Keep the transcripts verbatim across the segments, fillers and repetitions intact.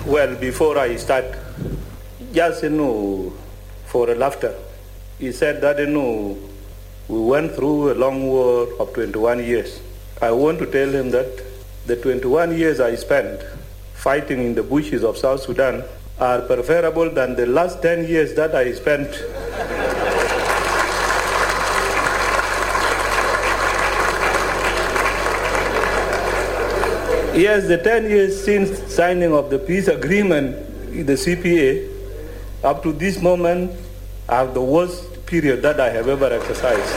Well, before I start, just you know, for a laughter, he said that you know, we went through a long war of twenty-one years. I want to tell him that the twenty-one years I spent fighting in the bushes of South Sudan are preferable than the last ten years that I spent Yes, the ten years since signing of the peace agreement, the C P A, up to this moment, are the worst period that I have ever exercised.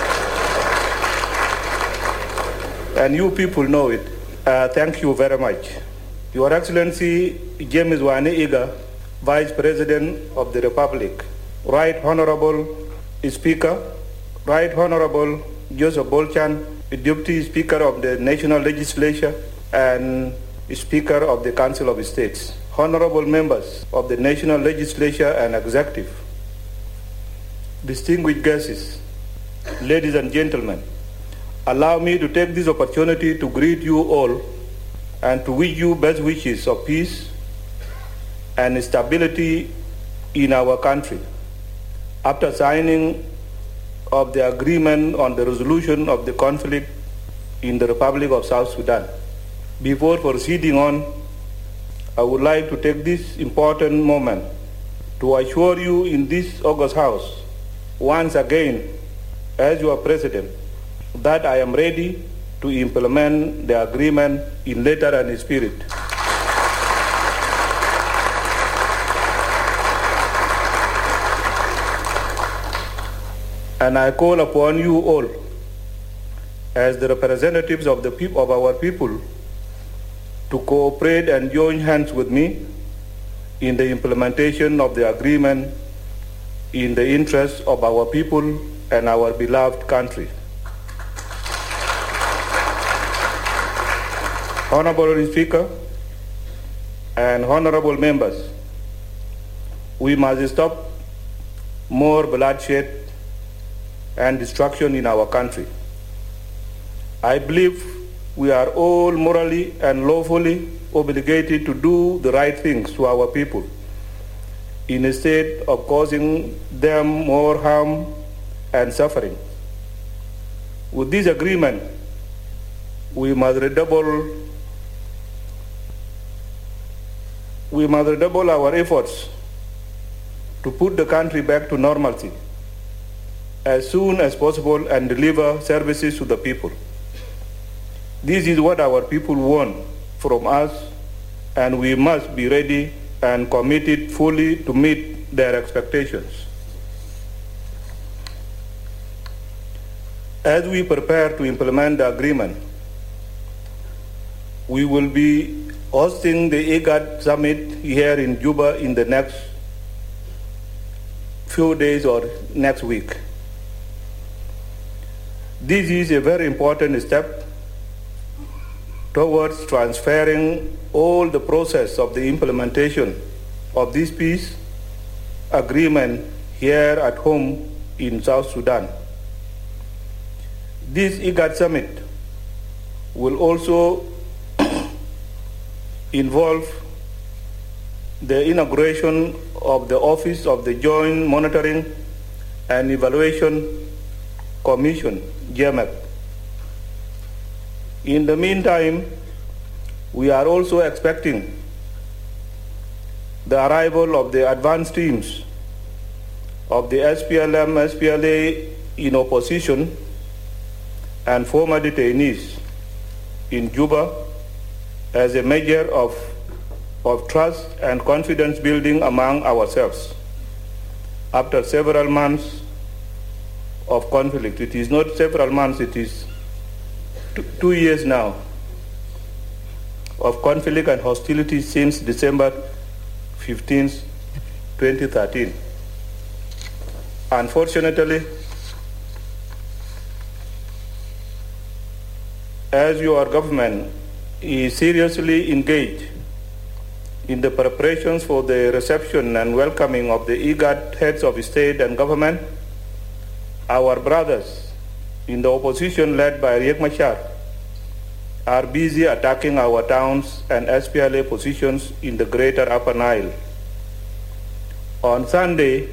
And you people know it. Uh, thank you very much. Your Excellency, James Wani Iga, Vice President of the Republic, Right Honorable Speaker, Right Honorable Joseph Bolchan, Deputy Speaker of the National Legislature, and Speaker of the Council of States, honorable members of the National Legislature and Executive, distinguished guests, ladies and gentlemen, allow me to take this opportunity to greet you all and to wish you best wishes of peace and stability in our country. After signing of the agreement on the resolution of the conflict in the Republic of South Sudan, before proceeding on, I would like to take this important moment to assure you in this August House, once again, as your President, that I am ready to implement the agreement in letter and spirit. And I call upon you all, as the representatives of the peop- of our people, to cooperate and join hands with me in the implementation of the agreement in the interest of our people and our beloved country. Honorable Speaker and honorable members, we must stop more bloodshed and destruction in our country. I believe we are all morally and lawfully obligated to do the right things to our people instead of causing them more harm and suffering. With this agreement, we must redouble, we must redouble our efforts to put the country back to normalcy as soon as possible and deliver services to the people. This is what our people want from us, and we must be ready and committed fully to meet their expectations. As we prepare to implement the agreement, we will be hosting the IGAD summit here in Juba in the next few days or next week. This is a very important step towards transferring all the process of the implementation of this peace agreement here at home in South Sudan. This IGAD summit will also involve the inauguration of the Office of the Joint Monitoring and Evaluation Commission, J M E C. In the meantime, we are also expecting the arrival of the advance teams of the S P L M, S P L A in opposition and former detainees in Juba as a measure of, of trust and confidence building among ourselves. After several months of conflict, it is not several months, it is two, two years now of conflict and hostility since December fifteenth, twenty thirteen. Unfortunately, as your government is seriously engaged in the preparations for the reception and welcoming of the IGAD heads of state and government, our brothers in the opposition led by Riek Machar are busy attacking our towns and S P L A positions in the greater Upper Nile. On Sunday,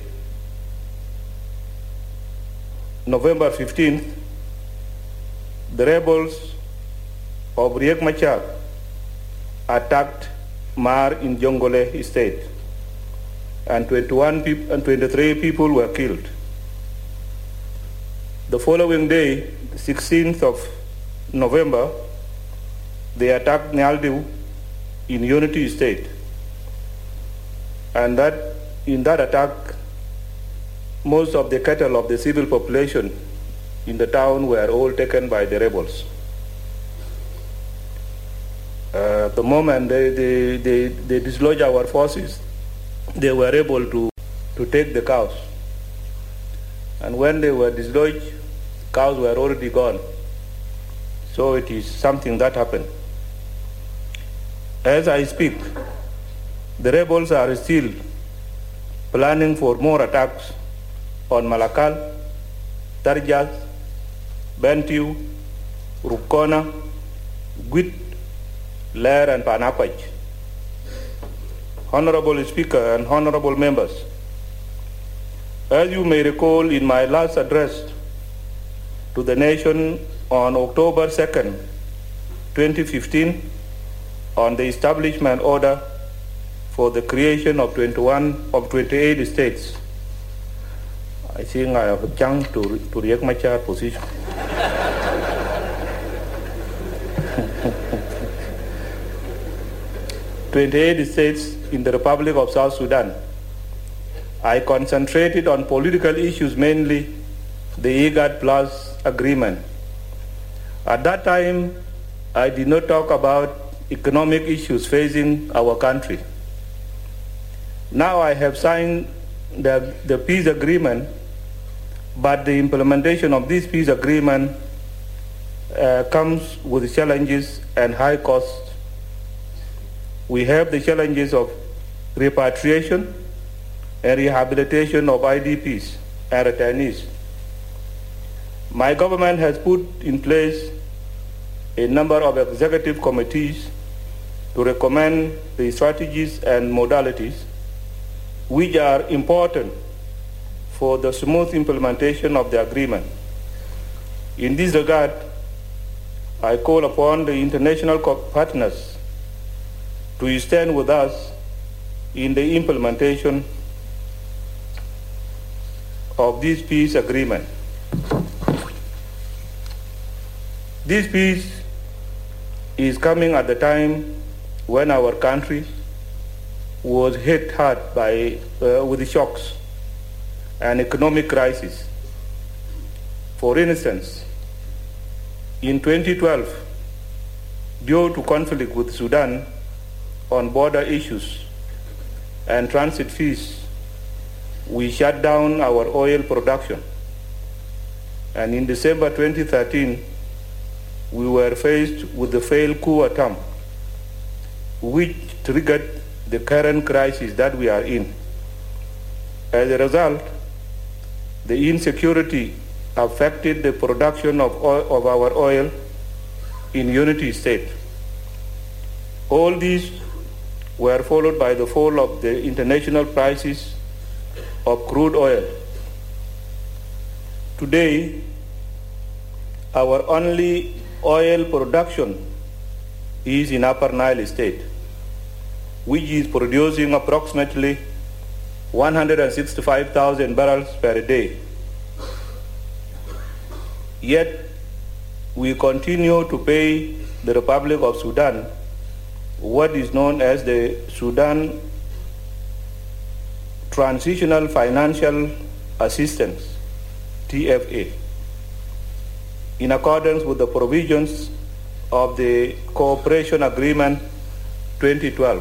November fifteenth, the rebels of Riek Machar attacked Mar in Jongole State, and twenty-one peop- and twenty-three people were killed. The following day, the sixteenth of November, they attacked Nyaldu in Unity State, and that in that attack, most of the cattle of the civil population in the town were all taken by the rebels. Uh, the moment they, they, they, they dislodged our forces, they were able to, to take the cows. And when they were dislodged, cows were already gone. So it is something that happened. As I speak, the rebels are still planning for more attacks on Malakal, Tarjas, Bentiu, Rukona, Gwit, Lair, and Panakwach. Honorable Speaker and honorable members, as you may recall in my last address to the nation on October second, twenty fifteen, on the establishment order for the creation of twenty-one of twenty-eight states, I think I have jumped to, to Riek Machar position. twenty-eight states in the Republic of South Sudan. I concentrated on political issues, mainly the IGAD Plus agreement. At that time, I did not talk about economic issues facing our country. Now I have signed the, the peace agreement, but the implementation of this peace agreement uh, comes with challenges and high costs. We have the challenges of repatriation and rehabilitation of I D Ps and returnees. My government has put in place a number of executive committees to recommend the strategies and modalities which are important for the smooth implementation of the agreement. In this regard, I call upon the international partners to stand with us in the implementation of this peace agreement. This peace is coming at the time when our country was hit hard by, uh, with the shocks and economic crisis. For instance, in twenty twelve, due to conflict with Sudan on border issues and transit fees, we shut down our oil production. And in December twenty thirteen, we were faced with the failed coup attempt, which triggered the current crisis that we are in. As a result, the insecurity affected the production of, oil, of our oil in Unity State. All these were followed by the fall of the international prices of crude oil. Today, our only oil production is in Upper Nile State, which is producing approximately one hundred sixty-five thousand barrels per day. Yet, we continue to pay the Republic of Sudan what is known as the Sudan Transitional Financial Assistance, T F A, in accordance with the provisions of the Cooperation Agreement twenty twelve.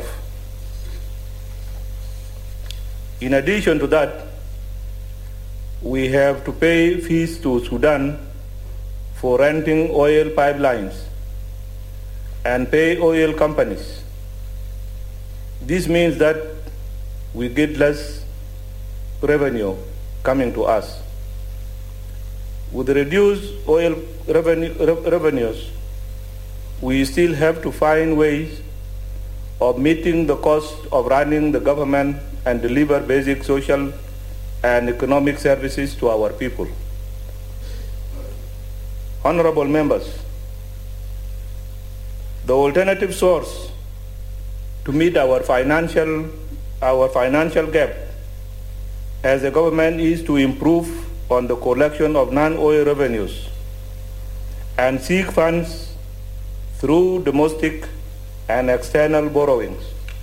In addition to that, we have to pay fees to Sudan for renting oil pipelines and pay oil companies. This means that we get less revenue coming to us. With reduced oil revenue, re- revenues, we still have to find ways of meeting the cost of running the government and deliver basic social and economic services to our people. Honorable members, the alternative source to meet our financial, our financial gap as a government is to improve on the collection of non-oil revenues and seek funds through domestic and external borrowings.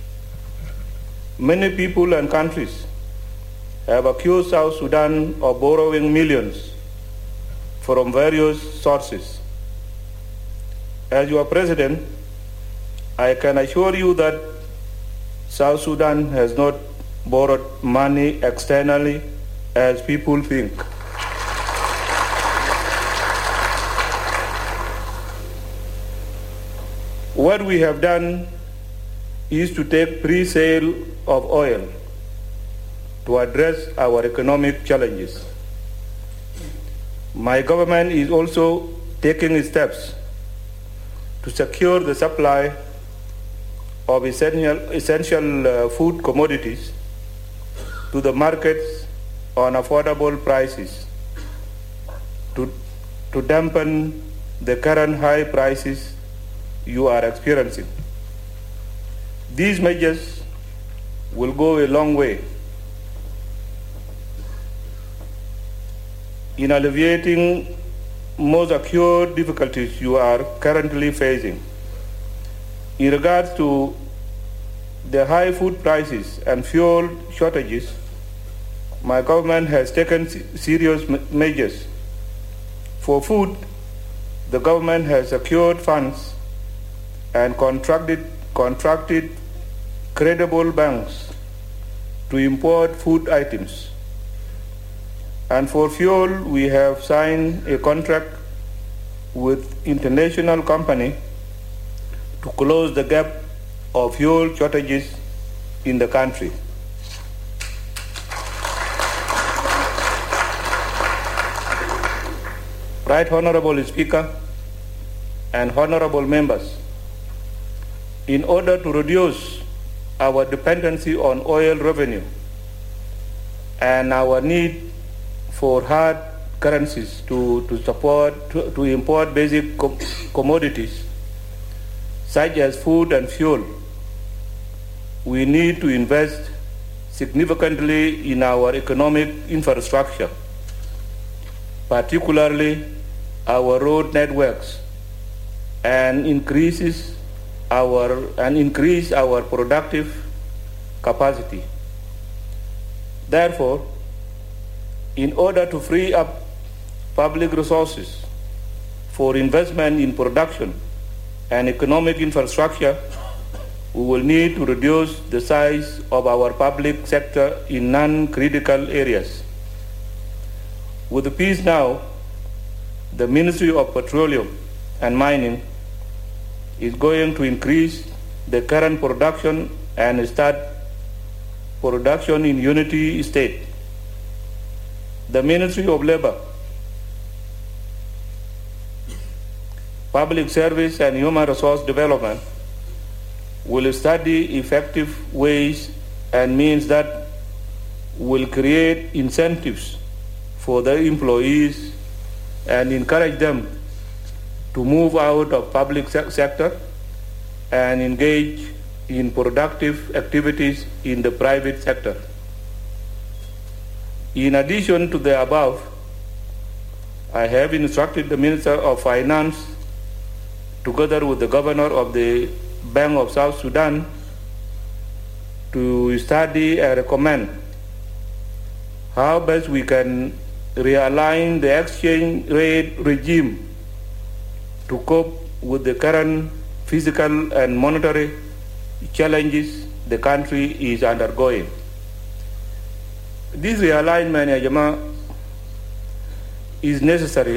Many people and countries have accused South Sudan of borrowing millions from various sources. As your president, I can assure you that South Sudan has not borrowed money externally as people think. What we have done is to take pre-sale of oil to address our economic challenges. My government is also taking steps to secure the supply of essential, essential uh, food commodities to the markets on affordable prices to, to dampen the current high prices you are experiencing. These measures will go a long way in alleviating most acute difficulties you are currently facing. In regards to the high food prices and fuel shortages, my government has taken serious measures. For food, the government has secured funds and contracted, contracted credible banks to import food items. And for fuel, we have signed a contract with international company to close the gap of fuel shortages in the country. Right Honorable Speaker and honorable members, in order to reduce our dependency on oil revenue and our need for hard currencies to, to support, to, to import basic com commodities such as food and fuel, we need to invest significantly in our economic infrastructure, particularly our road networks, and increases our and increase our productive capacity. Therefore, in order to free up public resources for investment in production and economic infrastructure, we will need to reduce the size of our public sector in non-critical areas. With the peace now, the Ministry of Petroleum and Mining is going to increase the current production and start production in Unity State. The Ministry of Labor, Public Service and Human Resource Development will study effective ways and means that will create incentives for the employees and encourage them to move out of public se sector and engage in productive activities in the private sector. In addition to the above, I have instructed the Minister of Finance, together with the Governor of the Bank of South Sudan, to study and recommend how best we can realign the exchange rate regime to cope with the current physical and monetary challenges the country is undergoing. This realignment, ya Jama, is necessary,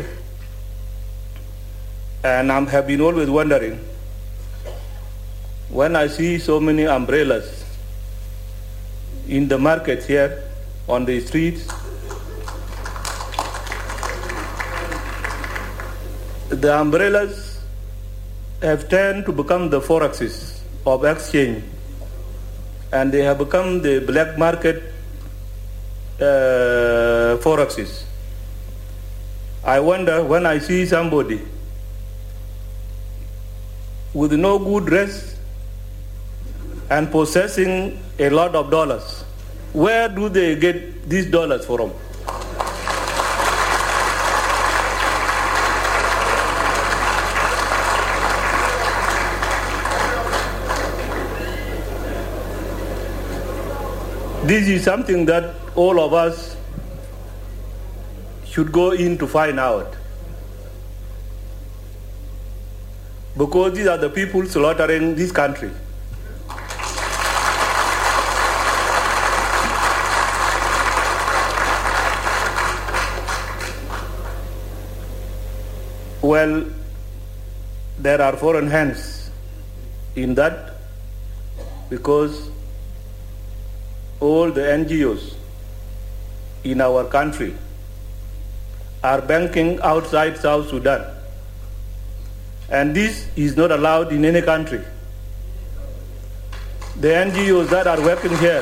and I have been always wondering, when I see so many umbrellas in the markets here, on the streets, the umbrellas have turned to become the forexes of exchange, and they have become the black market uh, forexes. I wonder when I see somebody with no good dress and possessing a lot of dollars, where do they get these dollars from? This is something that all of us should go in to find out. Because these are the people slaughtering this country. Well, there are foreign hands in that, because all the N G Os in our country are banking outside South Sudan. And this is not allowed in any country. The N G Os that are working here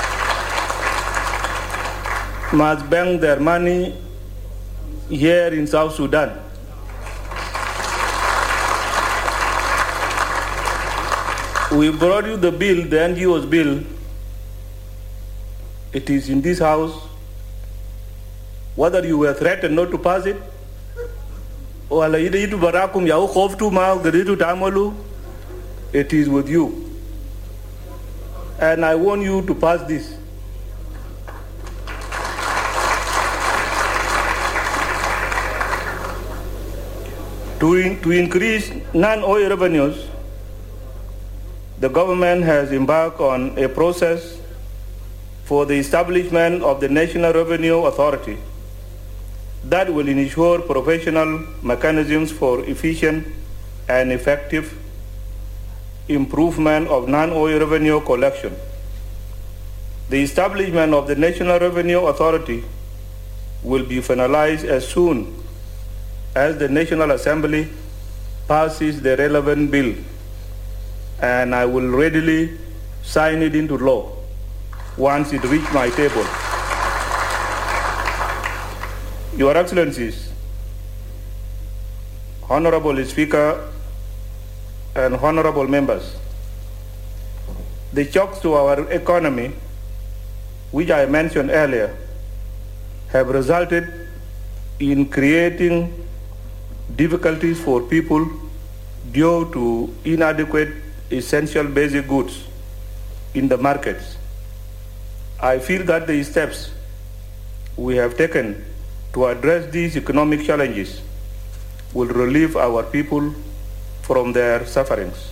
must bank their money here in South Sudan. We brought you the bill, the N G Os bill. It is in this house. Whether you were threatened not to pass it, or it is with you. And I want you to pass this. To, in, to increase non-oil revenues, the government has embarked on a process for the establishment of the National Revenue Authority that will ensure professional mechanisms for efficient and effective improvement of non-oil revenue collection. The establishment of the National Revenue Authority will be finalized as soon as the National Assembly passes the relevant bill, and I will readily sign it into law once it reaches my table. Your Excellencies, Honorable Speaker, and honorable members, the shocks to our economy, which I mentioned earlier, have resulted in creating difficulties for people due to inadequate essential basic goods in the markets. I feel that the steps we have taken to address these economic challenges will relieve our people from their sufferings.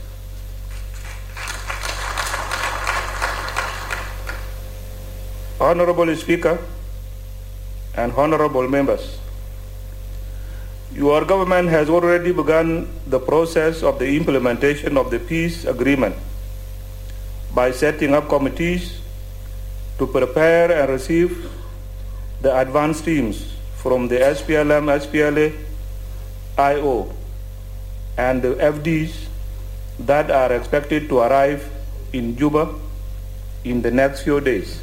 Honorable Speaker and honorable members, your government has already begun the process of the implementation of the peace agreement by setting up committees to prepare and receive the advance teams from the S P L M, S P L A, I O, and the F Ds that are expected to arrive in Juba in the next few days.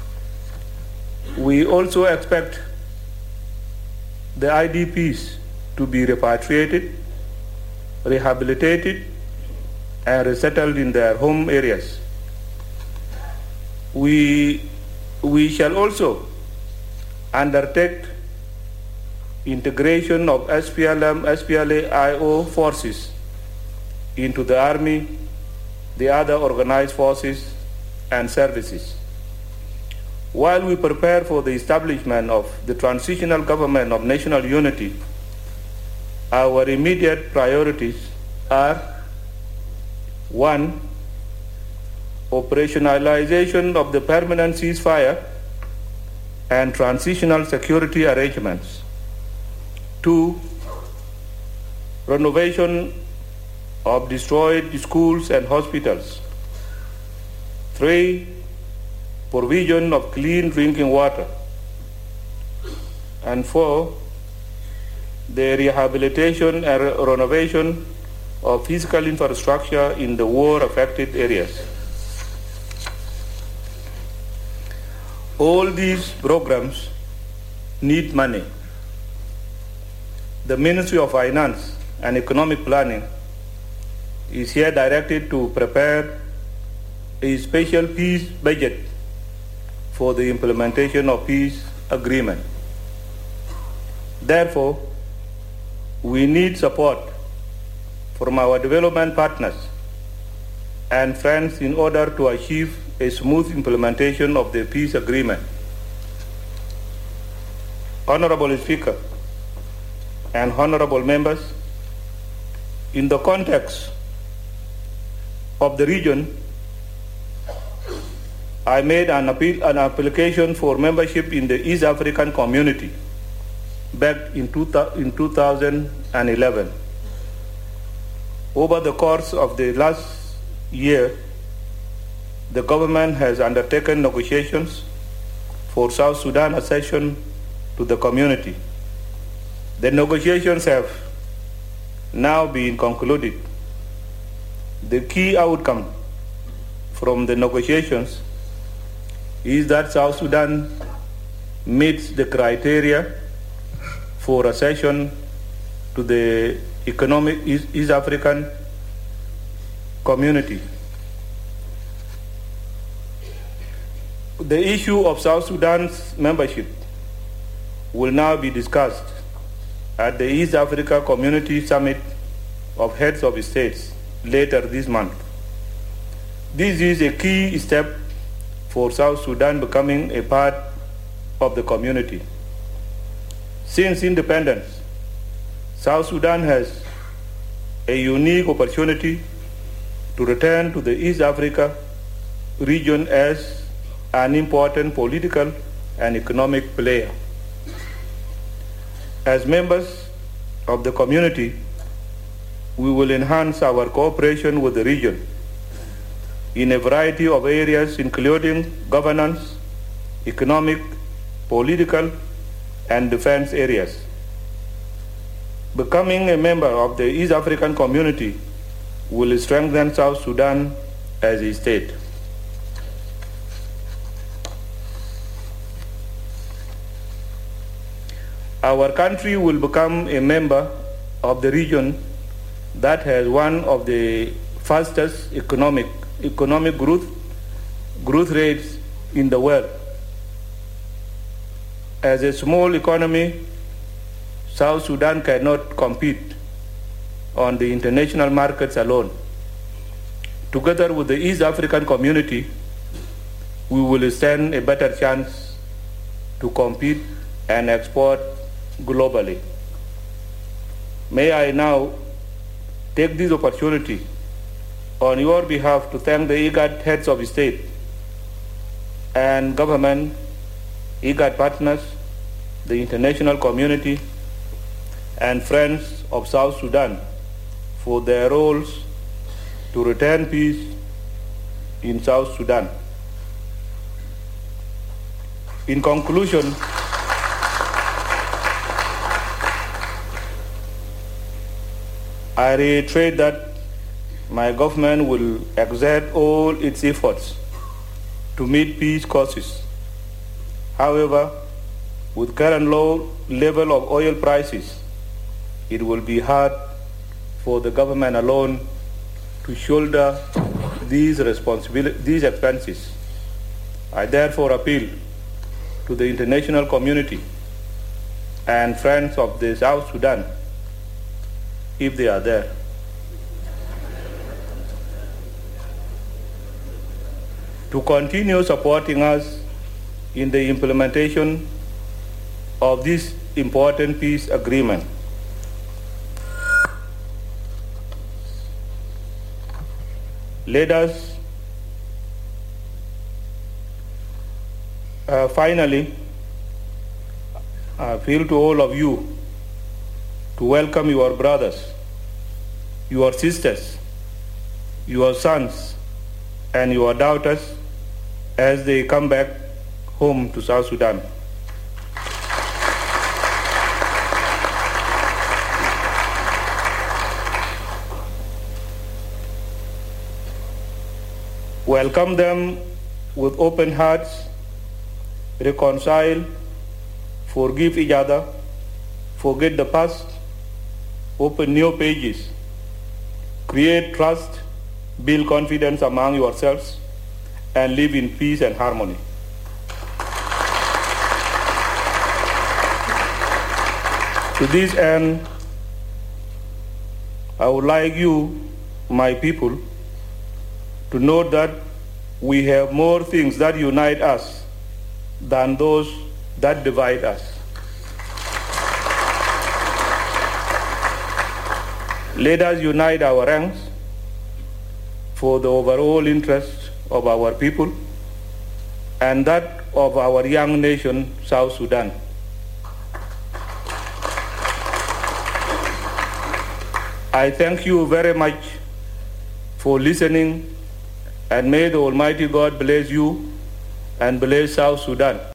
We also expect the I D Ps to be repatriated, rehabilitated, and resettled in their home areas. We, we shall also undertake integration of S P L M, S P L A, I O forces into the Army, the other organized forces and services. While we prepare for the establishment of the transitional government of national unity, our immediate priorities are: one, operationalization of the permanent ceasefire and transitional security arrangements; two, renovation of destroyed schools and hospitals; three, provision of clean drinking water; and four, the rehabilitation and renovation of physical infrastructure in the war-affected areas. All these programs need money. The Ministry of Finance and Economic Planning is here directed to prepare a special peace budget for the implementation of peace agreement. Therefore, we need support from our development partners and friends in order to achieve a smooth implementation of the peace agreement. Honorable Speaker and honorable members, in the context of the region, I made an, appeal, an application for membership in the East African Community back in, two, in two thousand eleven. Over the course of the last year, the government has undertaken negotiations for South Sudan accession to the community. The negotiations have now been concluded. The key outcome from the negotiations is that South Sudan meets the criteria for accession to the economic East, East African community. The issue of South Sudan's membership will now be discussed at the East Africa Community Summit of Heads of States later this month. This is a key step for South Sudan becoming a part of the community. Since independence, South Sudan has a unique opportunity to return to the East Africa region as an important political and economic player. As members of the community, we will enhance our cooperation with the region in a variety of areas, including governance, economic, political, and defense areas. Becoming a member of the East African community will strengthen South Sudan as a state. Our country will become a member of the region that has one of the fastest economic economic growth growth rates in the world. As a small economy, South Sudan cannot compete on the international markets alone. Together with the East African community, we will stand a better chance to compete and export globally. May I now take this opportunity on your behalf to thank the IGAD heads of state and government, IGAD partners, the international community, and friends of South Sudan for their roles to return peace in South Sudan. In conclusion, I reiterate that my government will exert all its efforts to meet peace causes. However, with current low level of oil prices, it will be hard for the government alone to shoulder these responsibilities, these expenses. I therefore appeal to the international community and friends of the South Sudan, if they are there, to continue supporting us in the implementation of this important peace agreement. Let us uh, finally appeal to all of you to welcome your brothers, your sisters, your sons, and your daughters as they come back home to South Sudan. Welcome them with open hearts, reconcile, forgive each other, forget the past, open new pages, create trust, build confidence among yourselves, and live in peace and harmony. To this end, I would like you, my people, to note that we have more things that unite us than those that divide us. Let us unite our ranks for the overall interest of our people and that of our young nation, South Sudan. I thank you very much for listening, and may the Almighty God bless you and bless South Sudan.